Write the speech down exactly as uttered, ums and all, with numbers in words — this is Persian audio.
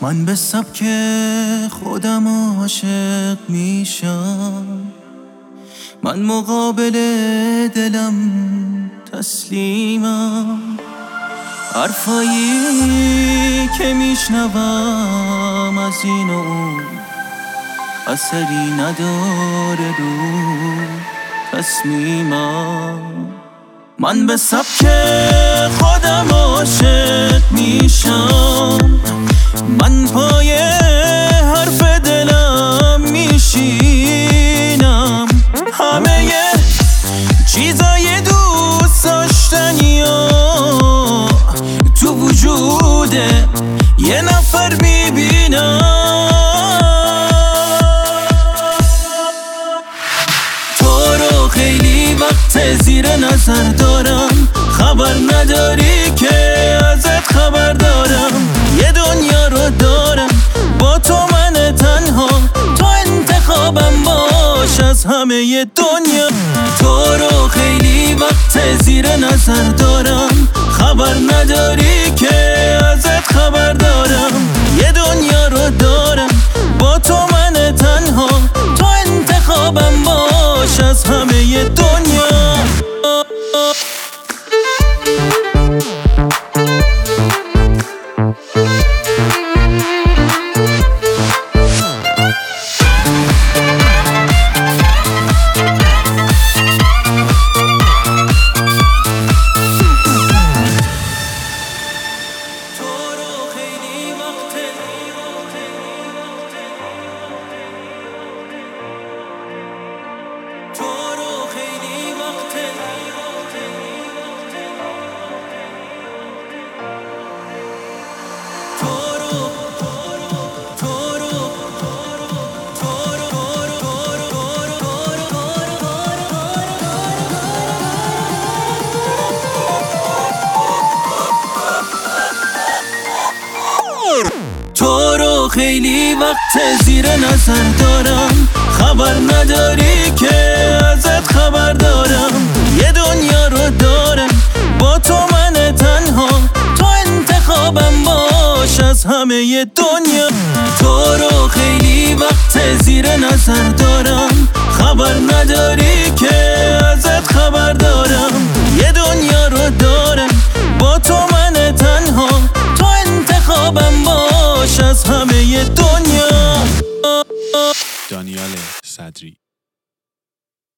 من به سبک خودم عاشق میشم، من مقابل دلم تسلیمم. حرفایی که میشنوم از این و اون اثری نداره رو تصمیمم. من به سبک خودم عاشق میشم، من پای حرف دلم میشینم. همه چیزای دوست داشتنی ها تو وجود یه نفر میبینم. تو رو خیلی وقت زیر نظر دارم، خبر نداری که ازت خبر دارم. یه دنیا رو دارم با تو من تنها، تو انتخابم باش از همه دنیا. تو رو خیلی وقت زیر نظر دارم، خبر نداری که ازت خبر دارم. یه دنیا رو دارم با تو من تنها، تو انتخابم باش از همه دنیا. تو رو خیلی وقت زیر نظر دارم، خبر نداری که ازت خبر دارم. یه دنیا رو دارم با تو من تنها، تو انتخابم باش از همه دنیا. تو رو خیلی وقت زیر نظر دارم، خبر نداری که ازت خبر دارم. یه دنیا رو دارم با تو من تنها، تو انتخابم باش از همه دنیا. دانیال صدری.